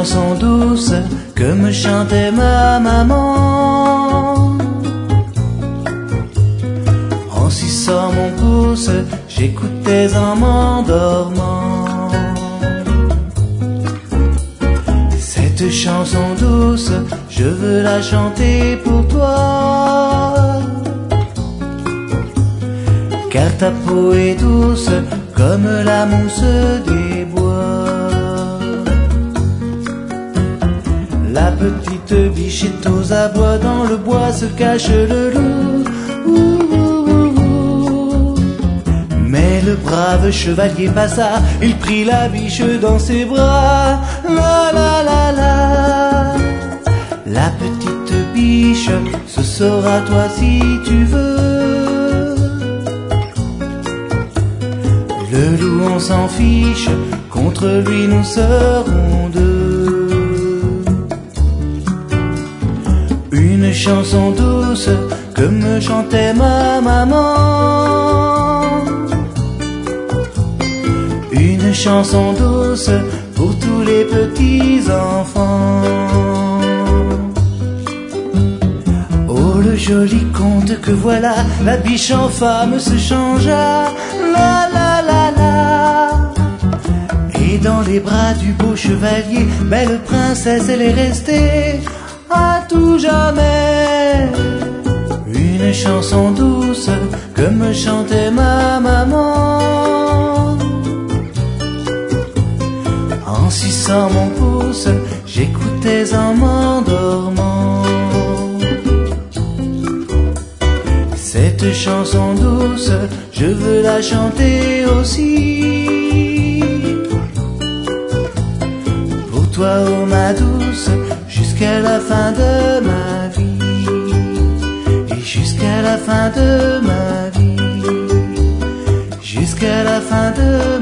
chanson douce que me chantait ma maman. En suçant mon pouce, j'écoutais en m'endormant cette chanson douce, je veux la chanter pour toi. Car ta peau est douce comme la mousse des bois. La petite biche est aux abois, dans le bois se cache le loup. Mais le brave chevalier passa, il prit la biche dans ses bras. La la la la. La petite biche, ce sera toi si tu veux. Le loup on s'en fiche, contre lui nous serons deux. Une chanson douce que me chantait ma maman. Une chanson douce pour tous les petits enfants. Oh le joli conte que voilà, la biche en femme se changea. La la la la. Et dans les bras du beau chevalier, belle princesse elle est restée à tout jamais. Une chanson douce que me chantait ma maman. En suçant mon pouce, j'écoutais en m'endormant cette chanson douce, je veux la chanter aussi. Pour toi, oh ma douce, jusqu'à la fin de ma vie. Et jusqu'à la fin de ma vie. Jusqu'à la fin de